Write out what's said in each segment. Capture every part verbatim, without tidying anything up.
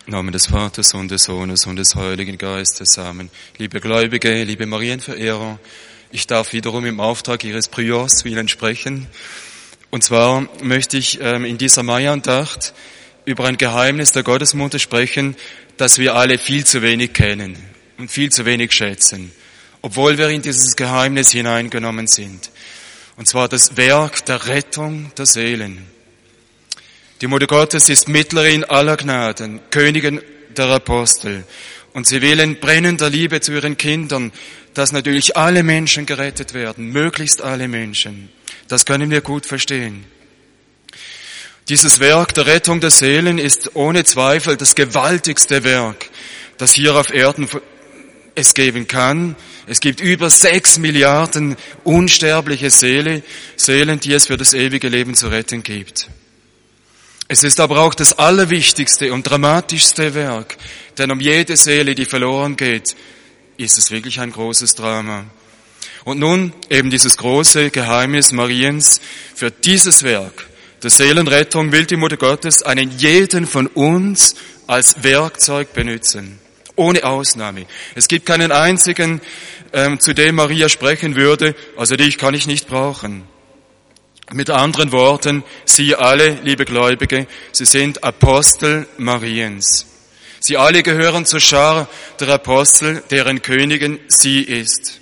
Im Namen des Vaters und des Sohnes und des Heiligen Geistes. Amen. Liebe Gläubige, liebe Marienverehrer, ich darf wiederum im Auftrag Ihres Priors zu Ihnen sprechen. Und zwar möchte ich ähm, in dieser Maiandacht über ein Geheimnis der Gottesmutter sprechen, das wir alle viel zu wenig kennen und viel zu wenig schätzen, obwohl wir in dieses Geheimnis hineingenommen sind. Und zwar das Werk der Rettung der Seelen. Die Mutter Gottes ist Mittlerin aller Gnaden, Königin der Apostel. Und sie will in brennender Liebe zu ihren Kindern, dass natürlich alle Menschen gerettet werden, möglichst alle Menschen. Das können wir gut verstehen. Dieses Werk der Rettung der Seelen ist ohne Zweifel das gewaltigste Werk, das hier auf Erden es geben kann. Es gibt über sechs Milliarden unsterbliche Seelen, Seelen, die es für das ewige Leben zu retten gibt. Es ist aber auch das allerwichtigste und dramatischste Werk, denn um jede Seele, die verloren geht, ist es wirklich ein großes Drama. Und nun eben dieses große Geheimnis Mariens. Für dieses Werk der Seelenrettung will die Mutter Gottes einen jeden von uns als Werkzeug benutzen. Ohne Ausnahme. Es gibt keinen einzigen, ähm, zu dem Maria sprechen würde, also dich kann ich nicht brauchen. Mit anderen Worten, Sie alle, liebe Gläubige, Sie sind Apostel Mariens. Sie alle gehören zur Schar der Apostel, deren Königin sie ist.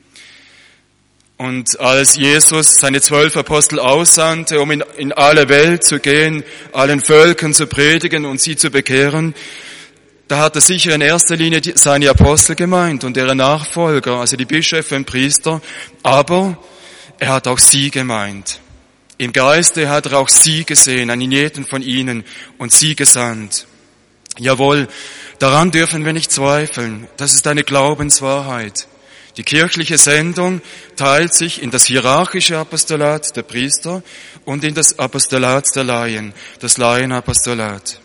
Und als Jesus seine zwölf Apostel aussandte, um in, in alle Welt zu gehen, allen Völkern zu predigen und sie zu bekehren, da hat er sicher in erster Linie seine Apostel gemeint und ihre Nachfolger, also die Bischöfe und Priester, aber er hat auch sie gemeint. Im Geiste hat er auch sie gesehen, an jeden von ihnen, und sie gesandt. Jawohl, daran dürfen wir nicht zweifeln. Das ist eine Glaubenswahrheit. Die kirchliche Sendung teilt sich in das hierarchische Apostolat der Priester und in das Apostolat der Laien, das Laienapostolat.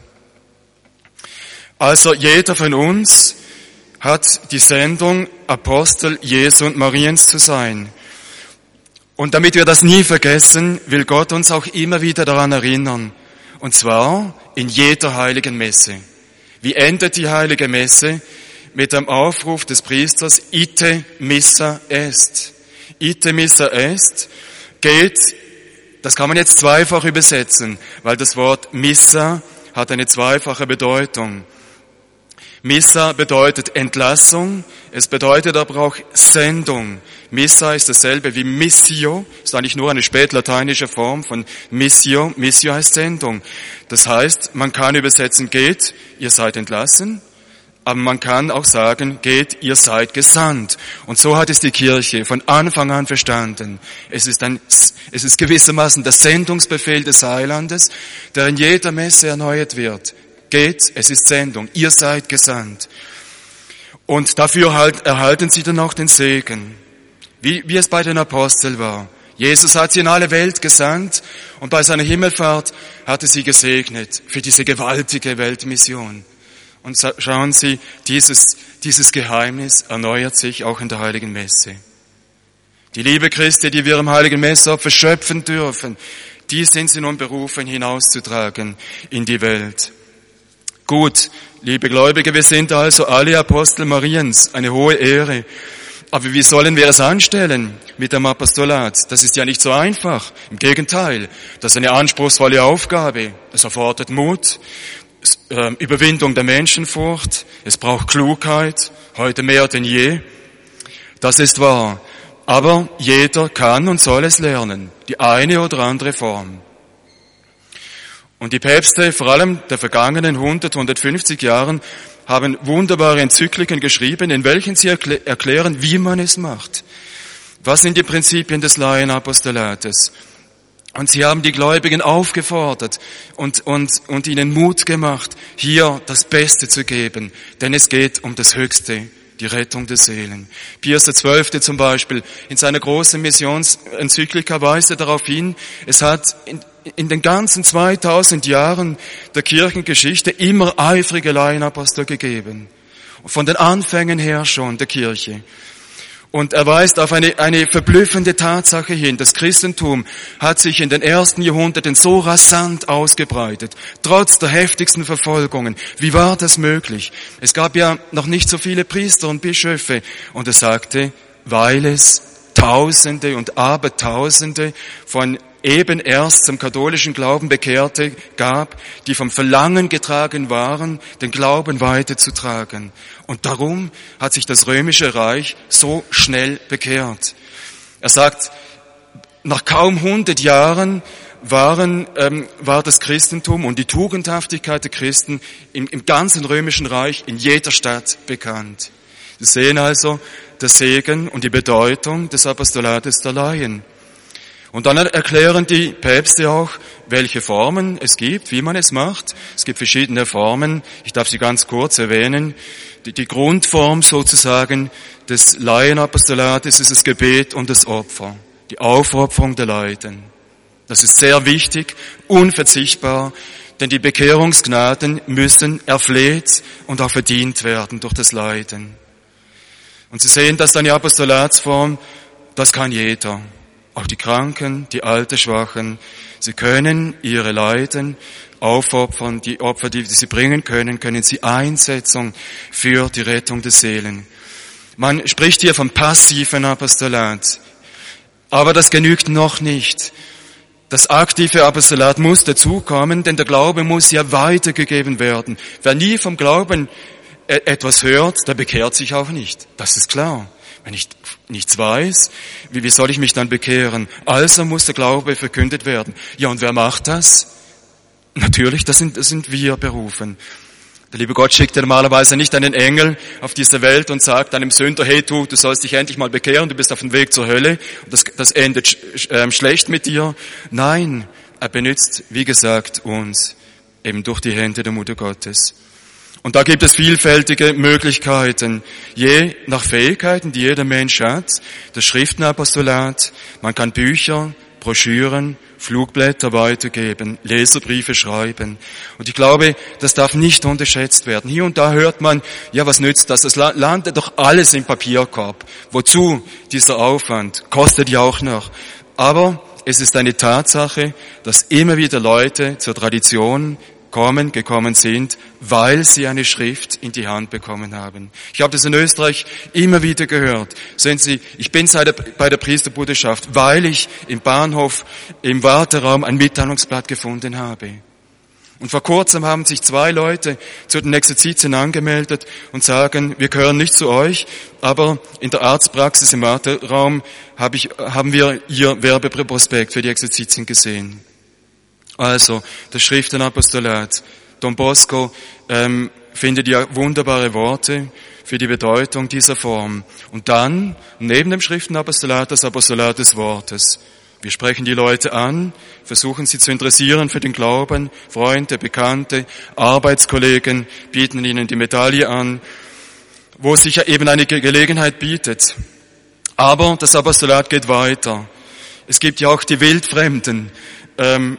Also jeder von uns hat die Sendung, Apostel Jesu und Mariens zu sein. Und damit wir das nie vergessen, will Gott uns auch immer wieder daran erinnern. Und zwar in jeder heiligen Messe. Wie endet die heilige Messe? Mit dem Aufruf des Priesters, ite missa est. Ite missa est geht, das kann man jetzt zweifach übersetzen, weil das Wort Missa hat eine zweifache Bedeutung. Missa bedeutet Entlassung, es bedeutet aber auch Sendung. Missa ist dasselbe wie Missio, ist eigentlich nur eine spätlateinische Form von Missio. Missio heißt Sendung. Das heißt, man kann übersetzen, geht, ihr seid entlassen, aber man kann auch sagen, geht, ihr seid gesandt. Und so hat es die Kirche von Anfang an verstanden. Es ist ein, es ist gewissermaßen der Sendungsbefehl des Heilandes, der in jeder Messe erneuert wird. Geht, es ist Sendung, ihr seid gesandt. Und dafür halt, erhalten sie dann auch den Segen, wie, wie es bei den Aposteln war. Jesus hat sie in alle Welt gesandt und bei seiner Himmelfahrt hat er sie gesegnet für diese gewaltige Weltmission. Und schauen Sie, dieses, dieses Geheimnis erneuert sich auch in der Heiligen Messe. Die Liebe Christi, die wir im Heiligen Messeopfer schöpfen dürfen, die sind sie nun berufen hinauszutragen in die Welt. Gut, liebe Gläubige, wir sind also alle Apostel Mariens, eine hohe Ehre. Aber wie sollen wir es anstellen mit dem Apostolat? Das ist ja nicht so einfach. Im Gegenteil, das ist eine anspruchsvolle Aufgabe. Es erfordert Mut, Überwindung der Menschenfurcht, es braucht Klugheit, heute mehr denn je. Das ist wahr. Aber jeder kann und soll es lernen, die eine oder andere Form. Und die Päpste, vor allem der vergangenen hundert, hundertfünfzig Jahren, haben wunderbare Enzykliken geschrieben, in welchen sie erklären, wie man es macht. Was sind die Prinzipien des Laienapostolates? Und sie haben die Gläubigen aufgefordert und, und, und ihnen Mut gemacht, hier das Beste zu geben, denn es geht um das Höchste, die Rettung der Seelen. Pius der Zwölfte zum Beispiel, in seiner großen Missionsenzyklika weist er darauf hin, es hat in, in den ganzen zweitausend Jahren der Kirchengeschichte immer eifrige Laienapostel gegeben. Von den Anfängen her schon der Kirche. Und er weist auf eine, eine verblüffende Tatsache hin. Das Christentum hat sich in den ersten Jahrhunderten so rasant ausgebreitet, trotz der heftigsten Verfolgungen. Wie war das möglich? Es gab ja noch nicht so viele Priester und Bischöfe. Und er sagte, weil es Tausende und Abertausende von eben erst zum katholischen Glauben Bekehrte gab, die vom Verlangen getragen waren, den Glauben weiterzutragen. Und darum hat sich das Römische Reich so schnell bekehrt. Er sagt, nach kaum hundert Jahren waren, ähm, war das Christentum und die Tugendhaftigkeit der Christen im, im ganzen Römischen Reich in jeder Stadt bekannt. Wir sehen also der Segen und die Bedeutung des Apostolates der Laien. Und dann erklären die Päpste auch, welche Formen es gibt, wie man es macht. Es gibt verschiedene Formen. Ich darf sie ganz kurz erwähnen. Die, die Grundform sozusagen des Laienapostolates ist das Gebet und das Opfer. Die Aufopferung der Leiden. Das ist sehr wichtig, unverzichtbar, denn die Bekehrungsgnaden müssen erfleht und auch verdient werden durch das Leiden. Und Sie sehen, dass eine Apostolatsform, das kann jeder. Auch die Kranken, die Alten, Schwachen, sie können ihre Leiden aufopfern. Die Opfer, die sie bringen können, können sie einsetzen für die Rettung der Seelen. Man spricht hier vom passiven Apostolat. Aber das genügt noch nicht. Das aktive Apostolat muss dazukommen, denn der Glaube muss ja weitergegeben werden. Wer nie vom Glauben etwas hört, der bekehrt sich auch nicht. Das ist klar. Wenn ich nichts weiß, wie, wie soll ich mich dann bekehren? Also muss der Glaube verkündet werden. Ja, und wer macht das? Natürlich, das sind, das sind wir berufen. Der liebe Gott schickt ja normalerweise nicht einen Engel auf diese Welt und sagt einem Sünder, hey du, du sollst dich endlich mal bekehren, du bist auf dem Weg zur Hölle und das, das endet sch, äh, schlecht mit dir. Nein, er benutzt, wie gesagt, uns eben durch die Hände der Mutter Gottes. Und da gibt es vielfältige Möglichkeiten, je nach Fähigkeiten, die jeder Mensch hat. Das Schriftenapostolat, man kann Bücher, Broschüren, Flugblätter weitergeben, Leserbriefe schreiben. Und ich glaube, das darf nicht unterschätzt werden. Hier und da hört man, ja, was nützt das? Das landet doch alles im Papierkorb. Wozu dieser Aufwand? Kostet ja auch noch. Aber es ist eine Tatsache, dass immer wieder Leute zur Tradition kommen, gekommen sind, weil sie eine Schrift in die Hand bekommen haben. Ich habe das in Österreich immer wieder gehört. Sehen Sie, ich bin bei der Priesterbruderschaft, weil ich im Bahnhof, im Warteraum ein Mitteilungsblatt gefunden habe. Und vor kurzem haben sich zwei Leute zu den Exerzitien angemeldet und sagen, wir gehören nicht zu euch, aber in der Arztpraxis im Warteraum habe ich, haben wir Ihr Werbeprospekt für die Exerzitien gesehen. Also, das Schriftenapostolat. Don Bosco ähm, findet ja wunderbare Worte für die Bedeutung dieser Form. Und dann, neben dem Schriftenapostolat, das Apostolat des Wortes. Wir sprechen die Leute an, versuchen sie zu interessieren für den Glauben, Freunde, Bekannte, Arbeitskollegen, bieten ihnen die Medaille an, wo sich ja eben eine Gelegenheit bietet. Aber das Apostolat geht weiter. Es gibt ja auch die Wildfremden, ähm,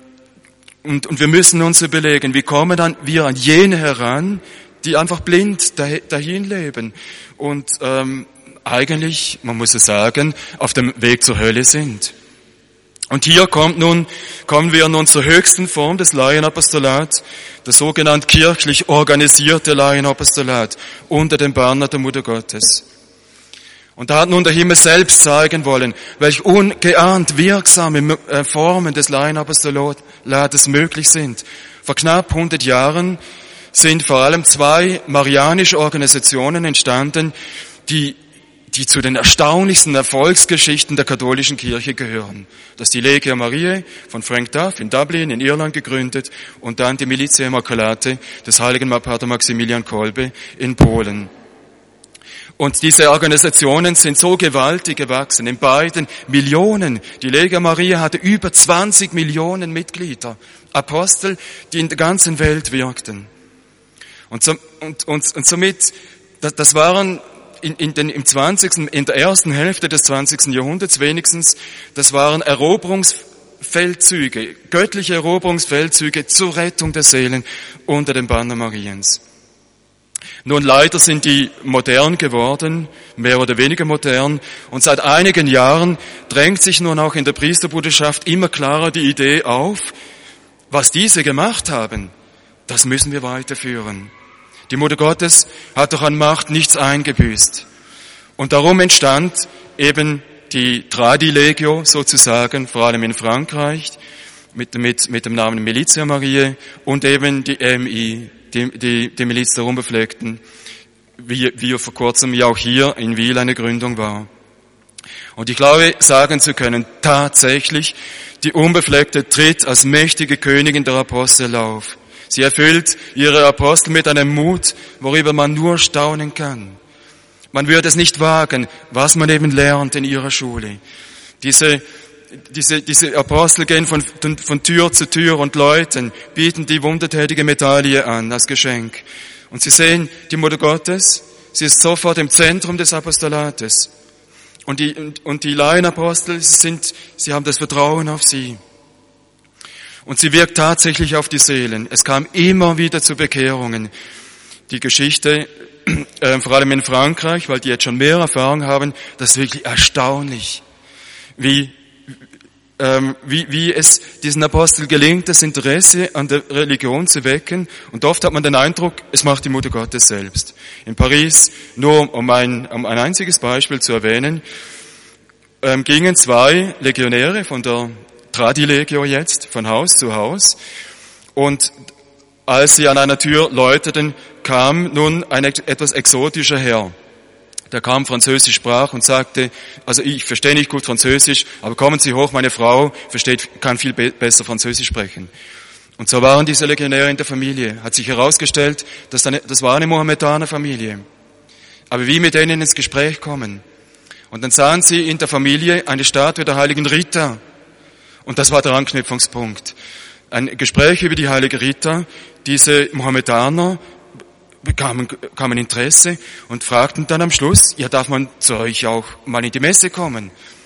Und, und wir müssen uns überlegen, wie kommen dann wir an jene heran, die einfach blind dahin leben und ähm, eigentlich, man muss es sagen, auf dem Weg zur Hölle sind. Und hier kommt nun, kommen wir nun zur höchsten Form des Laienapostolat, das sogenannte kirchlich organisierte Laienapostolat unter dem Banner der Mutter Gottes. Und da hat nun der Himmel selbst zeigen wollen, welch ungeahnt wirksame Formen des Laienapostolates möglich sind. Vor knapp hundert Jahren sind vor allem zwei marianische Organisationen entstanden, die, die zu den erstaunlichsten Erfolgsgeschichten der katholischen Kirche gehören. Das ist die Legia Mariae von Frank Duff in Dublin in Irland gegründet und dann die Militia Immaculate des heiligen Pater Maximilian Kolbe in Polen. Und diese Organisationen sind so gewaltig gewachsen, in beiden Millionen. Die Legia Mariae hatte über zwanzig Millionen Mitglieder, Apostel, die in der ganzen Welt wirkten. Und, so, und, und, und somit, das, das waren in, in, den, im zwanzigsten, in der ersten Hälfte des zwanzigsten Jahrhunderts wenigstens, das waren Eroberungsfeldzüge, göttliche Eroberungsfeldzüge zur Rettung der Seelen unter dem Banner Mariens. Nun, leider sind die modern geworden, mehr oder weniger modern, und seit einigen Jahren drängt sich nun auch in der Priesterbruderschaft immer klarer die Idee auf, was diese gemacht haben, das müssen wir weiterführen. Die Mutter Gottes hat doch an Macht nichts eingebüßt. Und darum entstand eben die Tradilegio sozusagen, vor allem in Frankreich, mit, mit, mit dem Namen Militia Mariae, und eben die M I, die, die, die Miliz der Unbefleckten, wie, wie vor kurzem ja auch hier in Wil eine Gründung war. Und ich glaube, sagen zu können, tatsächlich, die Unbefleckte tritt als mächtige Königin der Apostel auf. Sie erfüllt ihre Apostel mit einem Mut, worüber man nur staunen kann. Man würde es nicht wagen, was man eben lernt in ihrer Schule. Diese, diese, diese Apostel gehen von, von Tür zu Tür und läuten, bieten die wundertätige Medaille an als Geschenk. Und sie sehen die Mutter Gottes, sie ist sofort im Zentrum des Apostolates. Und die, und, und die Laienapostel, sie sind, sie haben das Vertrauen auf sie. Und sie wirkt tatsächlich auf die Seelen. Es kam immer wieder zu Bekehrungen. Die Geschichte, äh, vor allem in Frankreich, weil die jetzt schon mehr Erfahrung haben, das ist wirklich erstaunlich, wie, ähm, wie, wie es diesen Aposteln gelingt, das Interesse an der Religion zu wecken. Und oft hat man den Eindruck, es macht die Mutter Gottes selbst. In Paris, nur um ein, um ein einziges Beispiel zu erwähnen, ähm, gingen zwei Legionäre von der Tradilegio jetzt, von Haus zu Haus. Und als sie an einer Tür läuteten, kam nun ein etwas exotischer Herr. Der kam Französisch sprach und sagte, also ich verstehe nicht gut Französisch, aber kommen Sie hoch, meine Frau versteht, kann viel be- besser Französisch sprechen. Und so waren diese Legionäre in der Familie. Hat sich herausgestellt, dass eine, das war eine Mohammedaner-Familie. Aber wie mit denen ins Gespräch kommen? Und dann sahen sie in der Familie eine Statue der heiligen Rita. Und das war der Anknüpfungspunkt. Ein Gespräch über die heilige Rita. Diese Mohammedaner bekamen, bekamen Interesse und fragten dann am Schluss, ja, darf man zu euch auch mal in die Messe kommen?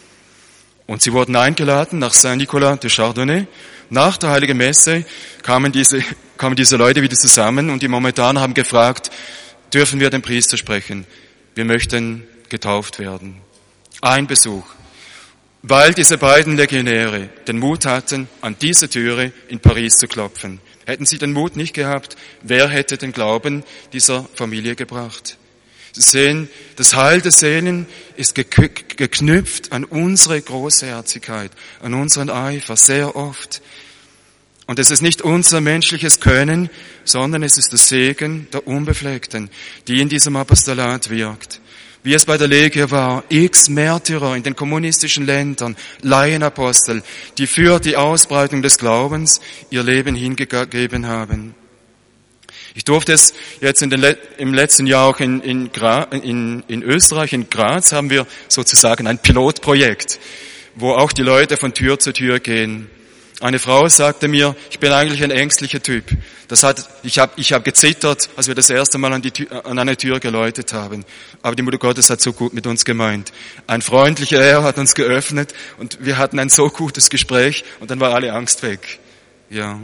Und sie wurden eingeladen nach Saint-Nicolas de Chardonnay. Nach der heiligen Messe kamen diese, kamen diese Leute wieder zusammen und die Mohammedaner haben gefragt, dürfen wir den Priester sprechen? Wir möchten getauft werden. Ein Besuch. Weil diese beiden Legionäre den Mut hatten, an diese Türe in Paris zu klopfen. Hätten sie den Mut nicht gehabt, wer hätte den Glauben dieser Familie gebracht? Sie sehen, das Heil der Seelen ist geknüpft an unsere Großherzigkeit, an unseren Eifer, sehr oft. Und es ist nicht unser menschliches Können, sondern es ist der Segen der Unbefleckten, die in diesem Apostolat wirkt. Wie es bei der Legio war, x Märtyrer in den kommunistischen Ländern, Laienapostel, die für die Ausbreitung des Glaubens ihr Leben hingegeben haben. Ich durfte es jetzt in den Le- im letzten Jahr auch in, in, Gra- in, in Österreich, in Graz, haben wir sozusagen ein Pilotprojekt, wo auch die Leute von Tür zu Tür gehen. Eine Frau sagte mir, ich bin eigentlich ein ängstlicher Typ. Das hat, ich habe ich hab gezittert, als wir das erste Mal an, die Tür, an eine Tür geläutet haben. Aber die Mutter Gottes hat so gut mit uns gemeint. Ein freundlicher Herr hat uns geöffnet und wir hatten ein so gutes Gespräch und dann war alle Angst weg. Ja.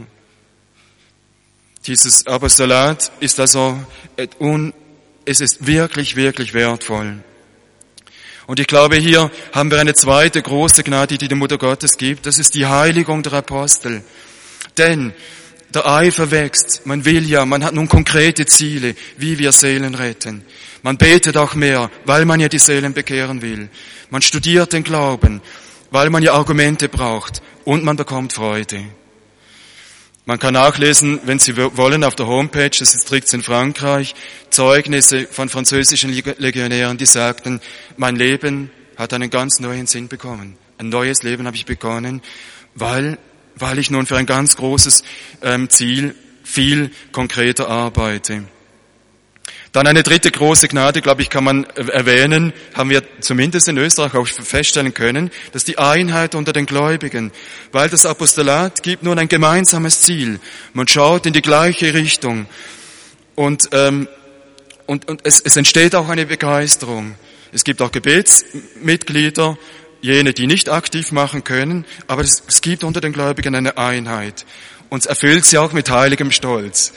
Dieses Apostolat ist also, es ist wirklich, wirklich wertvoll. Und ich glaube, hier haben wir eine zweite große Gnade, die die Mutter Gottes gibt. Das ist die Heiligung der Apostel. Denn der Eifer wächst. Man will ja, man hat nun konkrete Ziele, wie wir Seelen retten. Man betet auch mehr, weil man ja die Seelen bekehren will. Man studiert den Glauben, weil man ja Argumente braucht. Und man bekommt Freude. Man kann nachlesen, wenn Sie wollen, auf der Homepage, das ist Tricks in Frankreich, Zeugnisse von französischen Legionären, die sagten, mein Leben hat einen ganz neuen Sinn bekommen. Ein neues Leben habe ich begonnen, weil, weil ich nun für ein ganz großes ähm, Ziel viel konkreter arbeite. Dann eine dritte große Gnade, glaube ich, kann man erwähnen, haben wir zumindest in Österreich auch feststellen können, dass die Einheit unter den Gläubigen, weil das Apostolat gibt nun ein gemeinsames Ziel. Man schaut in die gleiche Richtung und, ähm, und, und es, es entsteht auch eine Begeisterung. Es gibt auch Gebetsmitglieder, jene, die nicht aktiv machen können, aber es, es gibt unter den Gläubigen eine Einheit und es erfüllt sie auch mit heiligem Stolz.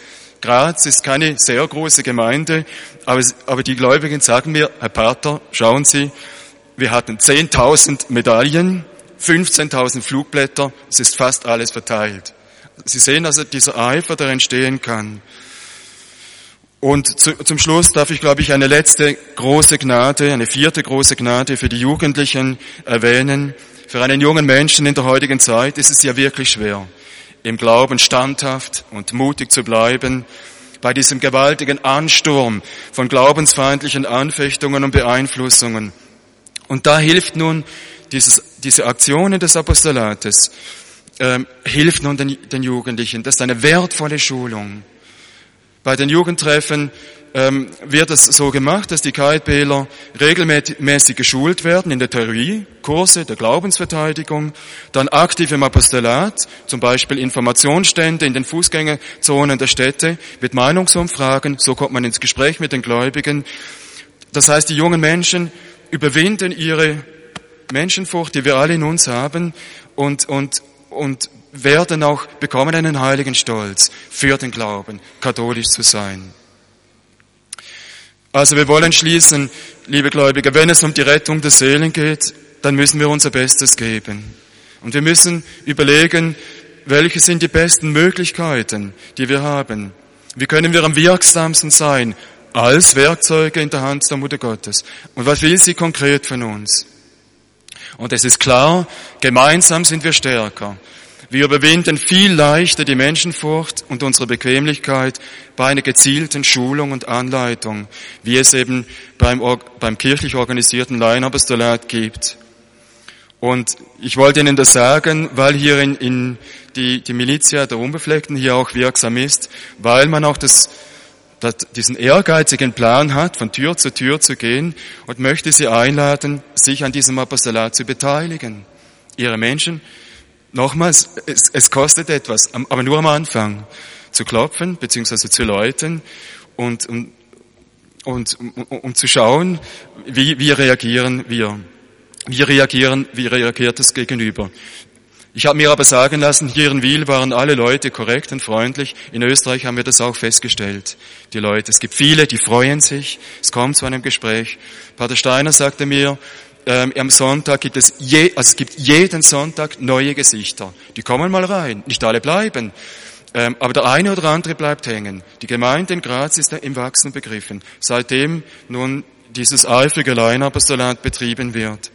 Graz ist keine sehr große Gemeinde, aber, aber die Gläubigen sagen mir, Herr Pater, schauen Sie, wir hatten zehntausend Medaillen, fünfzehntausend Flugblätter, es ist fast alles verteilt. Sie sehen also dieser Eifer, der entstehen kann. Und zu, zum Schluss darf ich, glaube ich, eine letzte große Gnade, eine vierte große Gnade für die Jugendlichen erwähnen. Für einen jungen Menschen in der heutigen Zeit ist es ja wirklich schwer, im Glauben standhaft und mutig zu bleiben, bei diesem gewaltigen Ansturm von glaubensfeindlichen Anfechtungen und Beeinflussungen. Und da hilft nun dieses, diese Aktionen des Apostolates, ähm, hilft nun den, den Jugendlichen. Das ist eine wertvolle Schulung. Bei den Jugendtreffen ähm, wird es so gemacht, dass die KfBler regelmäßig geschult werden in der Theorie, Kurse der Glaubensverteidigung, dann aktiv im Apostolat, zum Beispiel Informationsstände in den Fußgängerzonen der Städte mit Meinungsumfragen, so kommt man ins Gespräch mit den Gläubigen. Das heißt, die jungen Menschen überwinden ihre Menschenfurcht, die wir alle in uns haben, und, und, und werden auch, bekommen einen heiligen Stolz für den Glauben, katholisch zu sein. Also wir wollen schließen, liebe Gläubige, wenn es um die Rettung der Seelen geht, dann müssen wir unser Bestes geben. Und wir müssen überlegen, welche sind die besten Möglichkeiten, die wir haben. Wie können wir am wirksamsten sein, als Werkzeuge in der Hand der Mutter Gottes? Und was will sie konkret von uns? Und es ist klar, gemeinsam sind wir stärker. Wir überwinden viel leichter die Menschenfurcht und unsere Bequemlichkeit bei einer gezielten Schulung und Anleitung, wie es eben beim, beim kirchlich organisierten Laienapostolat gibt. Und ich wollte Ihnen das sagen, weil hier in, in die, die Militia der Unbefleckten hier auch wirksam ist, weil man auch das, das, diesen ehrgeizigen Plan hat, von Tür zu Tür zu gehen, und möchte Sie einladen, sich an diesem Apostolat zu beteiligen. Ihre Menschen, nochmals, es, es kostet etwas, aber nur am Anfang, zu klopfen bzw. zu läuten und, und, und um, um zu schauen, wie, wie reagieren wir. Wie reagieren, wie reagiert das Gegenüber? Ich habe mir aber sagen lassen, hier in Wil waren alle Leute korrekt und freundlich. In Österreich haben wir das auch festgestellt. Die Leute, es gibt viele, die freuen sich. Es kommt zu einem Gespräch. Pater Steiner sagte mir, ähm, am Sonntag gibt es je, also es gibt jeden Sonntag neue Gesichter. Die kommen mal rein. Nicht alle bleiben. Ähm, aber der eine oder andere bleibt hängen. Die Gemeinde in Graz ist im Wachsen begriffen. Seitdem nun dieses eifrige Laienapostolat betrieben wird.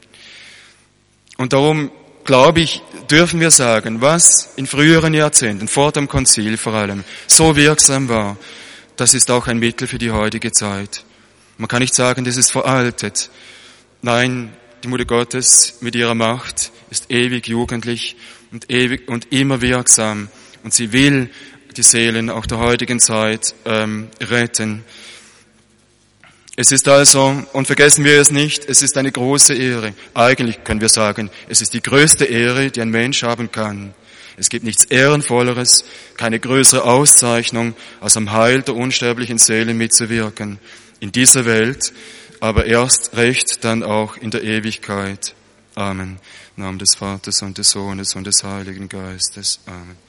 Und darum, glaube ich, dürfen wir sagen, was in früheren Jahrzehnten, vor dem Konzil vor allem, so wirksam war, das ist auch ein Mittel für die heutige Zeit. Man kann nicht sagen, das ist veraltet. Nein, die Mutter Gottes mit ihrer Macht ist ewig jugendlich und ewig und immer wirksam. Und sie will die Seelen auch der heutigen Zeit ähm, retten. Es ist also, und vergessen wir es nicht, es ist eine große Ehre. Eigentlich können wir sagen, es ist die größte Ehre, die ein Mensch haben kann. Es gibt nichts Ehrenvolleres, keine größere Auszeichnung, als am Heil der unsterblichen Seelen mitzuwirken. In dieser Welt, aber erst recht dann auch in der Ewigkeit. Amen. Im Namen des Vaters und des Sohnes und des Heiligen Geistes. Amen.